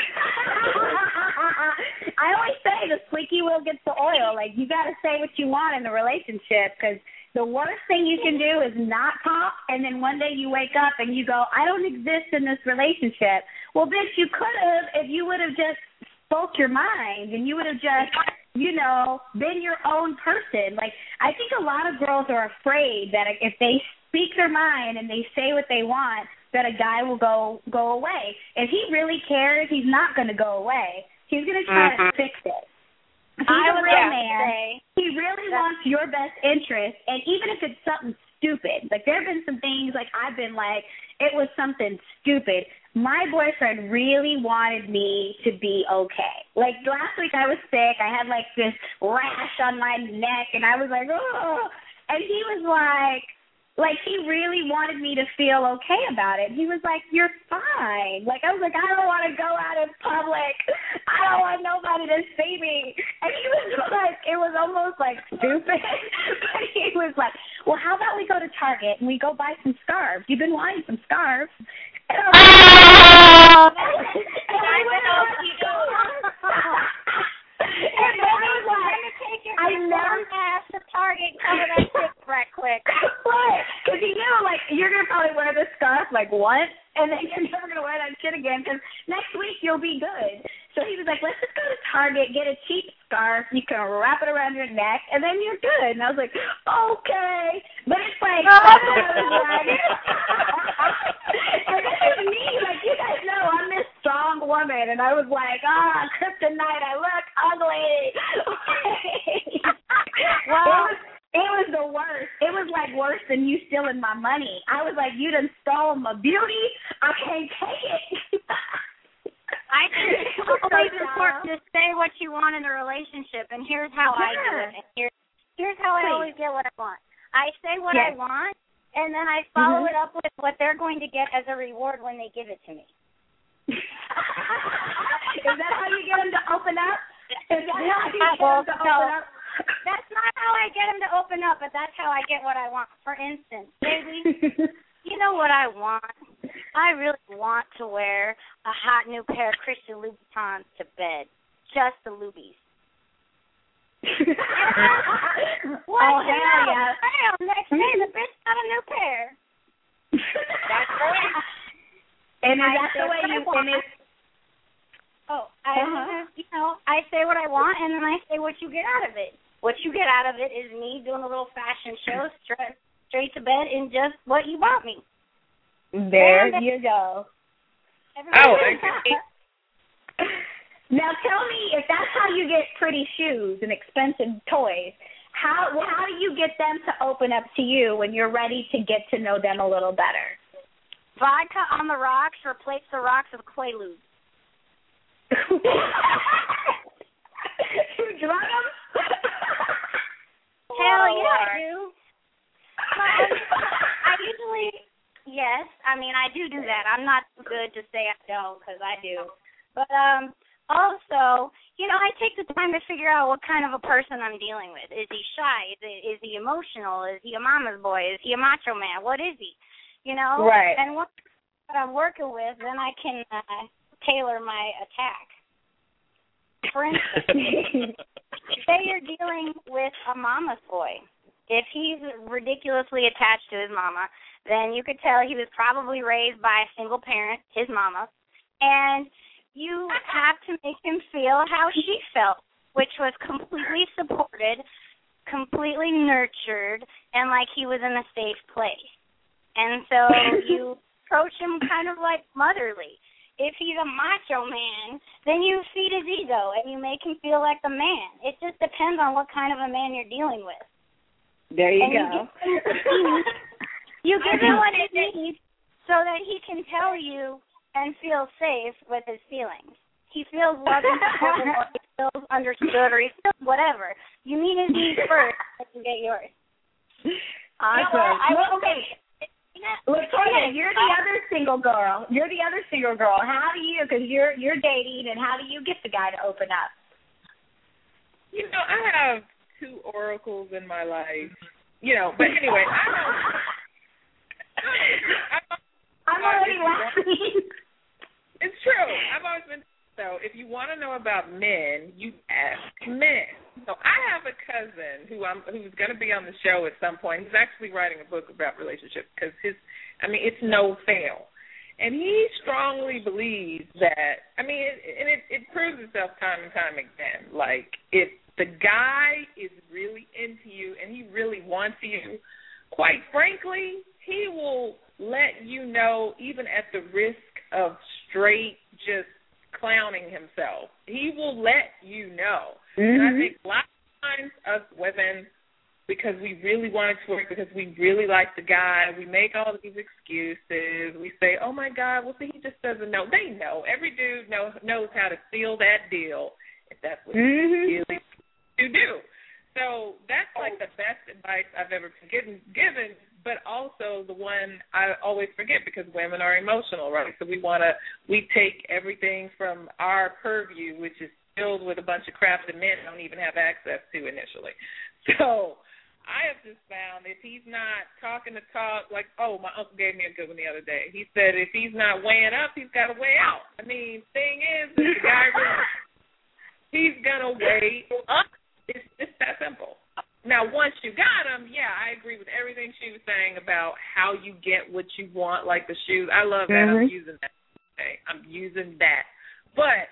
I always say the squeaky wheel gets the oil. Like, you got to say what you want in a relationship, because the worst thing you can do is not talk, and then one day you wake up and you go, I don't exist in this relationship. Well, bitch, you could have if you would have just spoke your mind, and you would have just, you know, been your own person. Like, I think a lot of girls are afraid that if they speak their mind and they say what they want, that a guy will go away. If he really cares, he's not going to go away. He's going to try to fix it. He's a real man. He really wants your best interest, and even if it's something stupid, like there have been some things like I've been like, it was something stupid. My boyfriend really wanted me to be okay. Like last week I was sick. I had like this rash on my neck, and I was like, oh. And he was like he really wanted me to feel okay about it. He was like, you're fine. Like, I was like, I don't want to go out in public. I don't want nobody to see me. And he was like, it was almost like stupid. But he was like, well, how about we go to Target and we go buy some scarves? You've been wanting some scarves. And I was I never asked the Target cover that shit right quick. What? Because you know, like, you're going to probably wear this scarf, like, once, and then you're never going to wear that shit again because next week you'll be good. So he was like, let's just go to Target, get a cheap scarf. You can wrap it around your neck, and then you're good. And I was like, okay. But it's like, and this is me. Like, you guys know, I'm this strong woman. And I was like, kryptonite, I look ugly. Well, it was the worst. It was like worse than you stealing my money. I was like, you done stole my beauty. I can't take it. I think it's always important to say what you want in a relationship, and here's how I do it. And here's how I always get what I want. I say what I want, and then I follow it up with what they're going to get as a reward when they give it to me. Is that how you get them to open up? Is that how you get them to open up? That's not how I get them to open up, but that's how I get what I want. For instance, baby, you know what I want? I really want to wear a hot new pair of Christian Louboutins to bed. Just the Lubies. What? Oh, hell yeah. Bam, next day the bitch got a new pair. That's right. And is that the way you finish? You know, I say what I want, and then I say what you get out of it. What you get out of it is me doing a little fashion show straight to bed in just what you bought me. There you go. Now tell me, if that's how you get pretty shoes and expensive toys, how do you get them to open up to you when you're ready to get to know them a little better? Vodka on the rocks replace the rocks with Quaaludes. You drunk them? Hell yeah, I do. I usually, yes. I mean, I do that. I'm not good to say I don't because I do. But also, you know, I take the time to figure out what kind of a person I'm dealing with. Is he shy? Is he emotional? Is he a mama's boy? Is he a macho man? What is he? You know? Right. And what I'm working with, then I can tailor my attack. For instance, say you're dealing with a mama's boy. If he's ridiculously attached to his mama, then you could tell he was probably raised by a single parent, his mama, and you have to make him feel how she felt, which was completely supported, completely nurtured, and like he was in a safe place. And so you approach him kind of like motherly. If he's a macho man, then you feed his ego and you make him feel like the man. It just depends on what kind of a man you're dealing with. There you go. You give him what he needs so that he can tell you and feel safe with his feelings. He feels loved, or he feels understood, or he feels whatever. You meet his needs first, and you get yours. Awesome. Latoya, you're the other single girl. How do you, because you're dating, and how do you get the guy to open up? You know, I have 2 oracles in my life. You know, but anyway, I'm already laughing. It's true. I've always been so. If you want to know about men, you ask men. So I have a cousin who's going to be on the show at some point. He's actually writing a book about relationships because it's no fail. And he strongly believes that, it proves itself time and time again. Like, if the guy is really into you and he really wants you, quite frankly, he will let you know even at the risk of straight just clowning himself. He will let you know. And I think a lot of times us women, because we really want it to work, because we really like the guy, we make all of these excuses. We say, oh, my God, well, see, he just doesn't know. They know. Every dude knows how to seal that deal if that's what he really to do. So that's like the best advice I've ever given, but also the one I always forget because women are emotional, right? So we take everything from our purview, which is filled with a bunch of crap that men don't even have access to initially. So I have just found if he's not talking the talk, like, my uncle gave me a good one the other day. He said if he's not weighing up, he's got to weigh out. Thing is, if the guy he's going to weigh up. It's that simple. Now, once you got him, I agree with everything she was saying about how you get what you want, like the shoes. I love that. I'm using that today. I'm using that. But,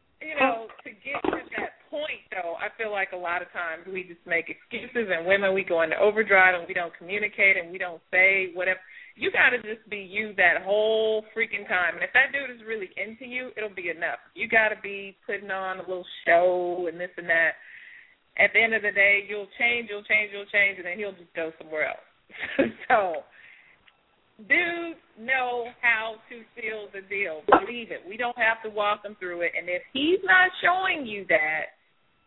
to get to that point, though, I feel like a lot of times we just make excuses, and women, we go into overdrive, and we don't communicate, and we don't say whatever. You got to just be you that whole freaking time. And if that dude is really into you, it'll be enough. You got to be putting on a little show and this and that. At the end of the day, you'll change, and then he'll just go somewhere else. So, dudes know how to seal the deal. Believe it. We don't have to walk them through it. And if he's not showing you that,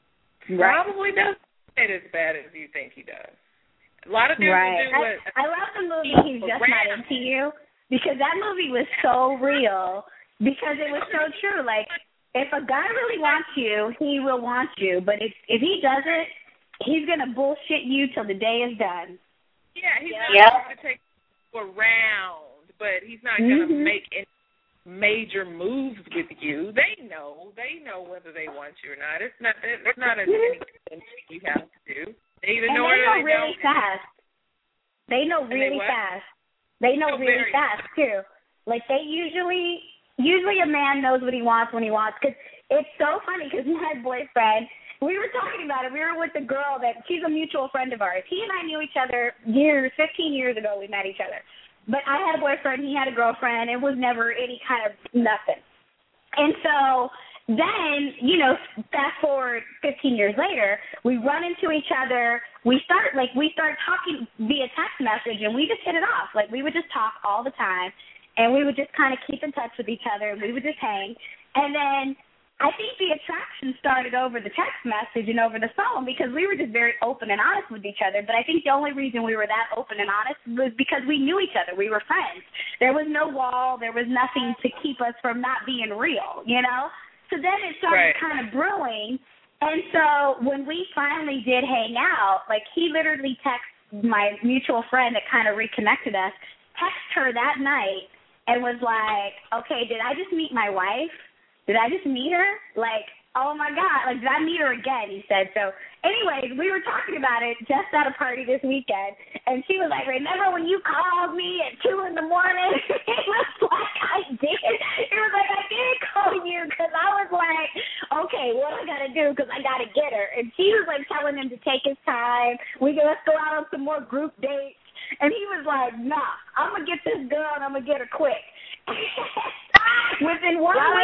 probably doesn't get as bad as you think he does. A lot of dudes will do it. I love the movie He's Just Not Into You because that movie was so real because it was so true. Like, if a guy really wants you, he will want you. But if he doesn't, he's going to bullshit you till the day is done. Yeah, he's not going to take you around, but he's not going to make any major moves with you. They know whether they want you or not. It's not anything you have to do. They even know whether they really fast. They know really fast. They know really fast, too. Like, they usually a man knows what he wants when he wants. Because it's so funny because my boyfriend, we were talking about it. We were with a girl she's a mutual friend of ours. He and I knew each other 15 years ago we met each other. But I had a boyfriend, he had a girlfriend. It was never any kind of nothing. And so then, fast forward 15 years later, we run into each other. We start talking via text message, and we just hit it off. Like, we would just talk all the time. And we would just kind of keep in touch with each other, and we would just hang. And then I think the attraction started over the text message and over the phone because we were just very open and honest with each other. But I think the only reason we were that open and honest was because we knew each other. We were friends. There was no wall. There was nothing to keep us from not being real, So then it started kind of brewing. And so when we finally did hang out, like he literally texted my mutual friend that kind of reconnected us, texted her that night, and was like, okay, did I just meet my wife? Did I just meet her? Like, oh, my God. Like, did I meet her again? He said. So, anyways, we were talking about it just at a party this weekend. And she was like, remember when you called me at 2 in the morning? It was like, I did. It was like, I did call you because I was like, okay, what I got to do because I got to get her. And she was, like, telling him to take his time. Let's go out on some more group dates. And he was like, nah, I'm going to get this girl and I'm going to get her quick. Within 1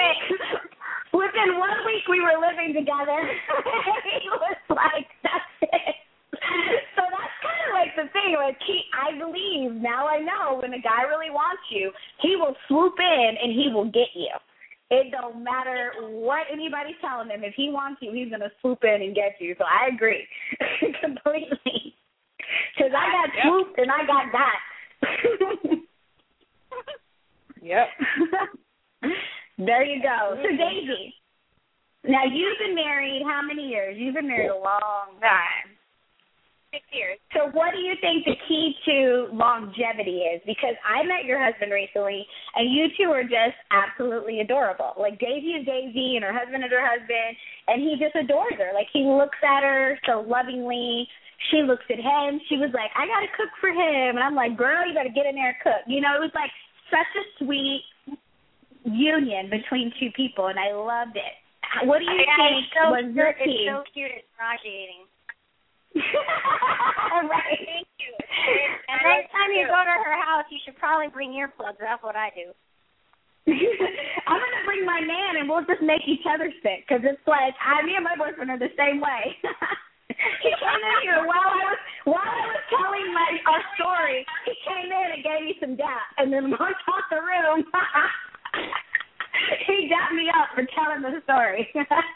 week, we were living together. He was like, that's it. So that's kind of like the thing. thing. Like, I believe, now I know, when a guy really wants you, he will swoop in and he will get you. It don't matter what anybody's telling him. If he wants you, he's going to swoop in and get you. So I agree completely. Because I got swooped and I got got. Yep. There you go. So, Daisy, now you've been married how many years? You've been married a long time. 6 years. So what do you think the key to longevity is? Because I met your husband recently, and you two are just absolutely adorable. Like, Daisy is Daisy, and her husband is her husband, and he just adores her. Like, he looks at her so lovingly. She looks at him. She was like, I got to cook for him. And I'm like, girl, you got to get in there and cook. You know, it was like such a sweet union between two people, and I loved it. What do you think was your key? It's so cute. It's nauseating. Right. Thank you. And next time you go to her house, you should probably bring earplugs. That's what I do. I'm going to bring my man, and we'll just make each other sick, because it's like, me and my boyfriend are the same way. He came in here while I was telling our story. He came in and gave me some dap, and then walked out the room. He dapped me up for telling the story.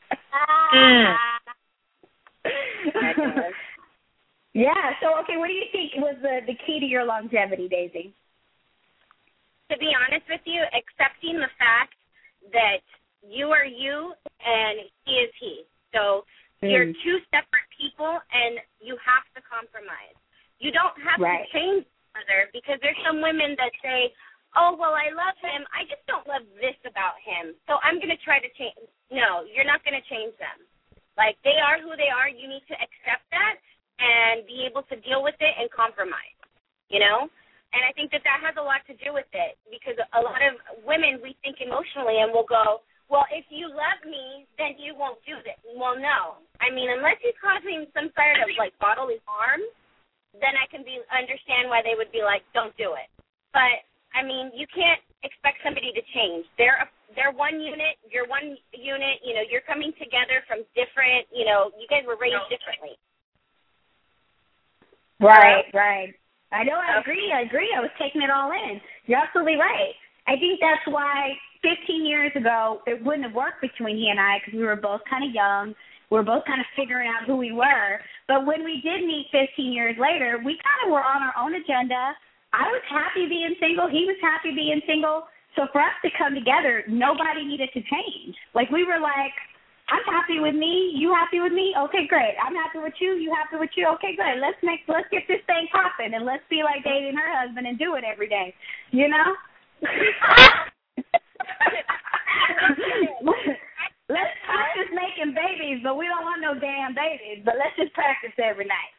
Yeah, so, okay, what do you think was the key to your longevity, Daisy? To be honest with you, accepting the fact that you are you and he is he. So you're two separate people, and you have to compromise. You don't have to change each other, because there's some women that say, oh, well, I love him. I just don't love this about him, so I'm going to try to change. No, you're not going to change them. Like, they are who they are. You need to accept that and be able to deal with it and compromise, you know? And I think that has a lot to do with it, because a lot of women, we think emotionally and we'll go, well, if you love me, then you won't do this. Well, no. I mean, unless he's causing some sort of, like, bodily harm, then I can understand why they would be like, don't do it. But, I mean, you can't expect somebody to change. They're one unit, you're one unit, you know, you're coming together from different, you know, you guys were raised differently. Right. I know, I agree. I was taking it all in. You're absolutely right. I think that's why 15 years ago it wouldn't have worked between he and I, because we were both kind of young. We were both kind of figuring out who we were. But when we did meet 15 years later, we kind of were on our own agenda. I was happy being single. He was happy being single. So for us to come together, nobody needed to change. Like, we were like, I'm happy with me. You happy with me? Okay, great. I'm happy with you. You happy with you? Okay, good. Let's get this thing popping, and let's be like Daisy and her husband and do it every day. You know? Let's practice making babies, but we don't want no damn babies. But let's just practice every night.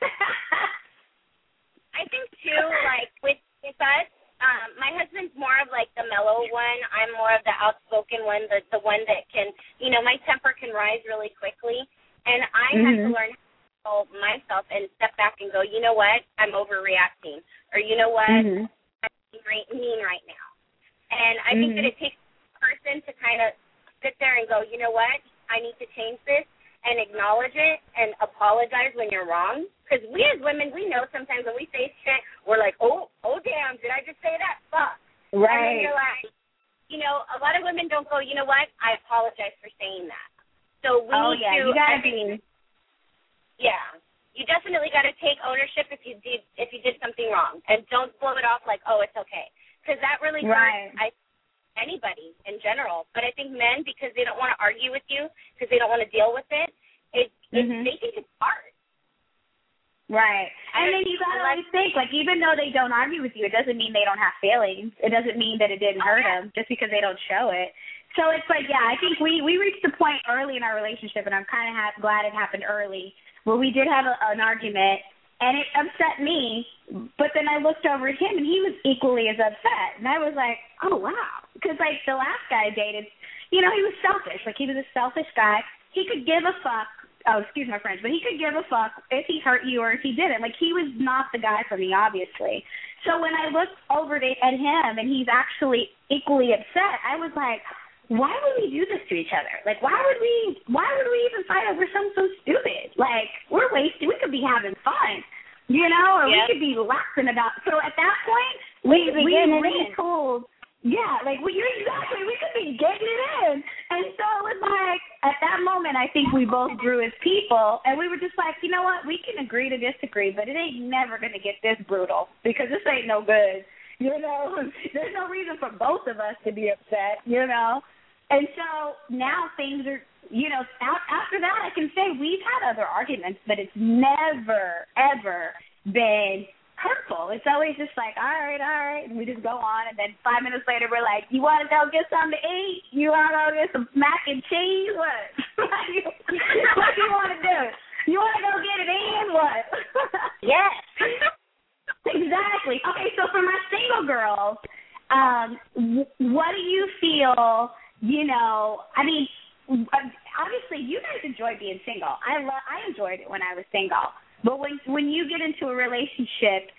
I think too, like with us, my husband's more of like the mellow one. I'm more of the outspoken one, the one that can, you know, my temper can rise really quickly, and I have to learn how to control myself and step back and go, you know what, I'm overreacting, or you know what, I'm mean right now. And I think that it takes a person to kind of sit there and go, you know what, I need to change this, and acknowledge it and apologize when you're wrong. Because we as women, we know sometimes when we say shit, we're like, oh damn, did I just say that? Fuck. Right. And then you're like, you know, a lot of women don't go, you know what, I apologize for saying that. So we need to. You gotta be. Yeah. You definitely got to take ownership if you did something wrong, and don't blow it off like, oh, it's okay. Because that really hurts anybody in general. But I think men, because they don't want to argue with you, because they don't want to deal with it, they think it's hard. Right. And then you got to always think, like, even though they don't argue with you, it doesn't mean they don't have feelings. It doesn't mean that it didn't hurt them just because they don't show it. So it's like, yeah, I think we reached a point early in our relationship, and I'm kind of glad it happened early, where we did have an argument, and it upset me, but then I looked over at him, and he was equally as upset. And I was like, oh, wow. Because, like, the last guy I dated, you know, he was selfish. Like, he was a selfish guy. He could give a fuck. Oh, excuse my French, but he could give a fuck if he hurt you or if he didn't. Like, he was not the guy for me, obviously. So when I looked over at him and he's actually equally upset, I was like, why would we do this to each other? Like, why would we even fight over something so stupid? Like, we're wasted. We could be having fun. you know, or we could be laughing about. So at that point, we retooled. Yeah, like we could be getting it in. And so it was like, at that moment, I think we both grew as people, and we were just like, you know what, we can agree to disagree, but it ain't never going to get this brutal because this ain't no good. You know, there's no reason for both of us to be upset, you know. And so now things are, you know, after that I can say we've had other arguments, but it's never, ever been hurtful. It's always just like, all right, and we just go on, and then 5 minutes later we're like, you want to go get something to eat? You want to go get some mac and cheese? What? What do you want to do? You want to go get it in? What? Yes. Exactly. Okay, so for my single girls, what do you feel, you know, I mean, obviously you guys enjoy being single. I enjoyed it when I was single. But when you get into a relationship,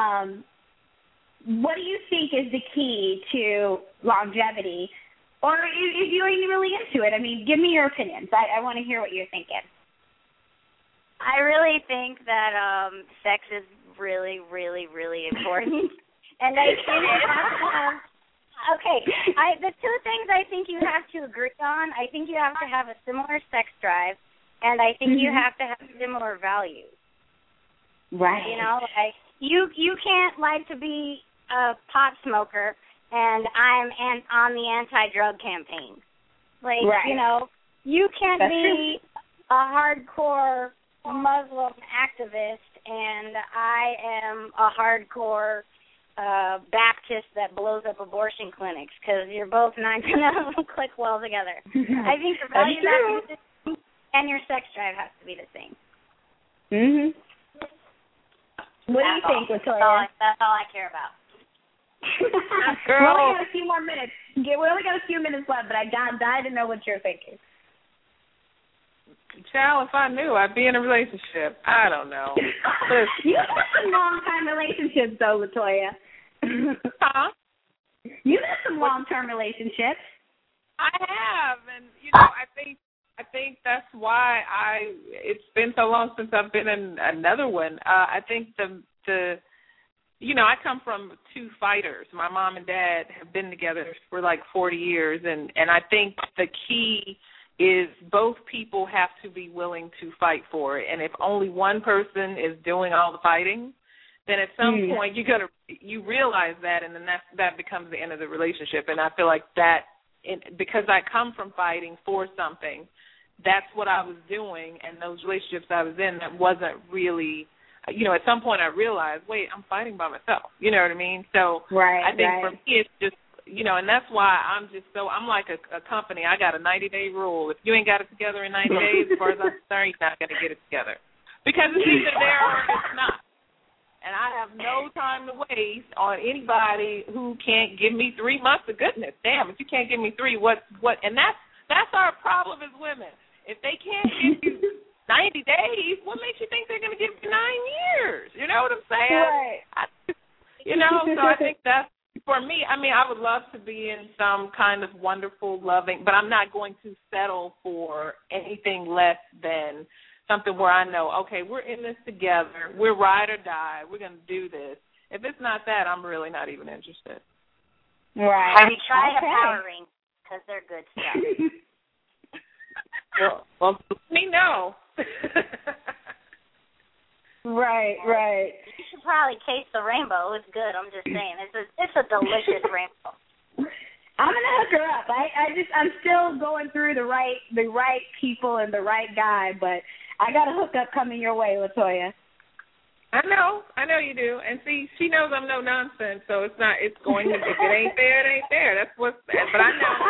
what do you think is the key to longevity? Or if you ain't really into it, I mean, give me your opinions. I want to hear what you're thinking. I really think that sex is really, really, really important. And I think you have to have, the two things I think you have to agree on, I think you have to have a similar sex drive, and I think you have to have similar values. Right. You know, like you can't like to be a pot smoker and I'm on the anti-drug campaign. Like, you know, you can't be a hardcore Muslim activist and I am a hardcore Baptist that blows up abortion clinics because you're both not going to click well together. I think the values have to be the same and your sex drive has to be the same. Mhm. What do you think, Latoya? That's all I care about. We only got a few more minutes. We only got a few minutes left, but I died to know what you're thinking. Child, if I knew, I'd be in a relationship. I don't know. You have some long-time relationships, though, Latoya. Huh? You have some long-term relationships. I have, and you know, I think that's why it's been so long since I've been in another one. I think the you know, I come from two fighters. My mom and dad have been together for like 40 years, and I think the key is both people have to be willing to fight for it. And if only one person is doing all the fighting, then at some point you realize that, and then that becomes the end of the relationship. And I feel like that, because I come from fighting for something, that's what I was doing, and those relationships I was in, that wasn't really, you know, at some point I realized, wait, I'm fighting by myself. You know what I mean? So I think for me it's just, you know, and that's why I'm like a company. I got a 90-day rule. If you ain't got it together in 90 days, as far as I'm concerned, you're not going to get it together. Because it's either there or it's not. And I have no time to waste on anybody who can't give me 3 months of goodness. Damn, if you can't give me 3, what? And that's our problem as women. If they can't give you 90 days, what makes you think they're going to give you 9 years? You know what I'm saying? Right. So I think that's, for me, I mean, I would love to be in some kind of wonderful, loving, but I'm not going to settle for anything less than something where I know, okay, we're in this together, we're ride or die, we're going to do this. If it's not that, I'm really not even interested. Right. Have you tried a power ring? Because they're good stuff. Well, let me know. Right. You should probably taste the rainbow. It's good. I'm just saying. It's a delicious rainbow. I'm gonna hook her up. I'm still going through the right people and the right guy, but I got a hookup coming your way, Latoya. I know you do. And see, she knows I'm no nonsense, so it's going to, if it ain't there, it ain't there. That's what's bad. But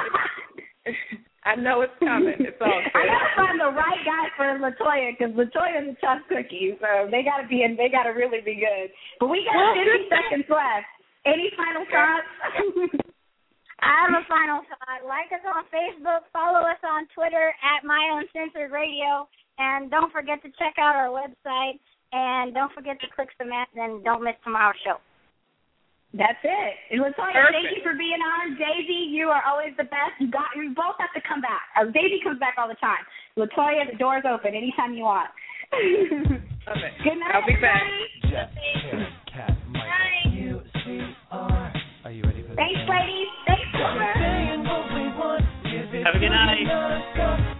I know it's coming. It's all good. I gotta find the right guy for Latoya, because Latoya's a tough cookie, so they gotta really be good. But we got 50 seconds left. Any final thoughts? I have a final thought. Like us on Facebook, follow us on Twitter at My Uncensored Radio, and don't forget to check out our website, and don't forget to click submit, and don't miss tomorrow's show. That's it. And Latoya, thank you for being on. Daisy, you are always the best. You both have to come back. Daisy comes back all the time. Latoya, the door's open anytime you want. Okay. Good night. I'll be back. Jeff, Karen, Kat, Michael, UCR. Are you ready for this? Thanks, ladies. Thanks, Saying what we want, give it Have a good to night. you non-stop.